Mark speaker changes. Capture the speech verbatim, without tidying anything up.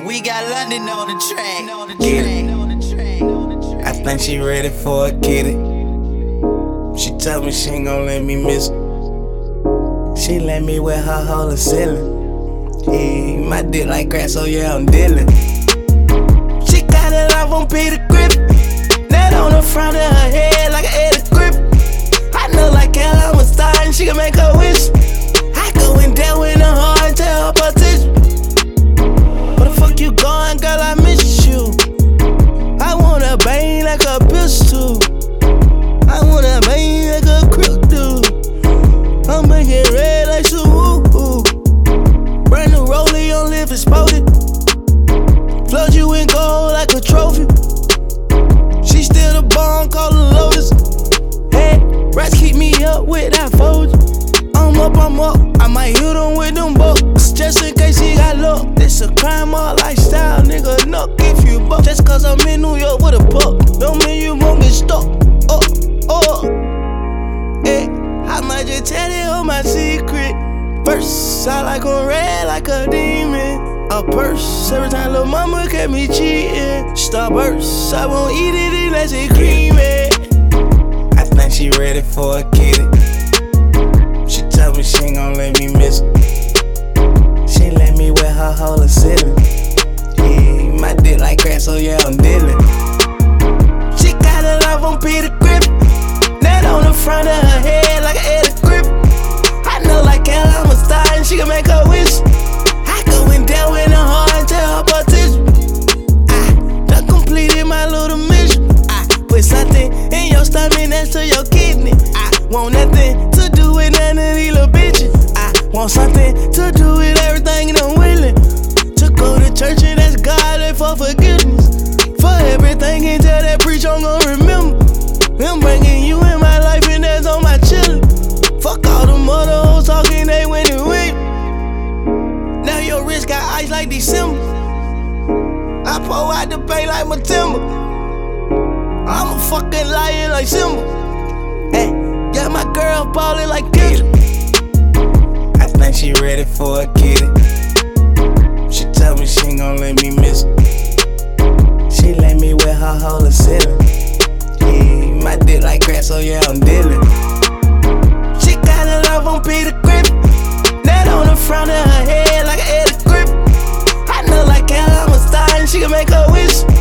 Speaker 1: We got London on the track.
Speaker 2: Get it. I think she ready for a kitty. She told me she ain't gon' let me miss her. She let me wear her whole ceiling. Yeah, my dick like grass, so yeah, I'm dealing. She got it off on Peter Griffin. That on the front of her head like an Eddie Griffin. I know like hell I'm a star and she can make her wish. I go in there with her heart and tell her petition. Where the fuck you going, girl? I miss you. I wanna bang like a pistol. I wanna bang like a crook dude. I'm making red like Suwoo. Brand new rollie on live exploded. Flood you in gold like a trophy. She still the bomb, call her Lotus. Hey, rats keep me up with that fold. I'm up, I'm up. I might hit them with them bucks just in case he got luck. This a crime or lifestyle, nigga. Knock if you buck. Just cause I'm in New York with a puck, don't mean you won't get stuck. Oh, oh. Hey, I might just tell you all my secret. First, I like on red like a demon. A purse, every time little mama catch me cheating. Starburst, I won't eat it unless it creamy. I think she ready for a kitty. She told me she ain't gon' let me miss her. She let me wear her whole ceiling. Yeah, my dick like grass, so yeah, I'm dealing. She got it off on Peter Griffin. That on the front of her head like an Eddie Griffin. I know like hell I'm a star and she can make her wish. I go in there with her heart and tell her petition. I done completed my little mission. I put something in your stomach next to your kidney. I want nothing to do with none of these little bitches. I want something to do with everything and I'm willing to go to church and ask God for forgiveness for everything until that preach I'm gon' remember. I'm bringing you in my life and that's on my chillin'. Fuck all them other hoes talking, they went and went. Now your wrist got ice like December. I pour out the bay like my timber. I'm a fucking lion like Simba. Hey, got my girl ballin' like Kendrick. I think she ready for a kitty. She told me she ain't gon' let me miss her. She let me wear her whole ceiling. Yeah, my dick like grass, so yeah, I'm dealing. She got it off on Peter Griffin. That on the front of her head like an Eddie Griffin. I know like hell I'm a star and she can make her wish.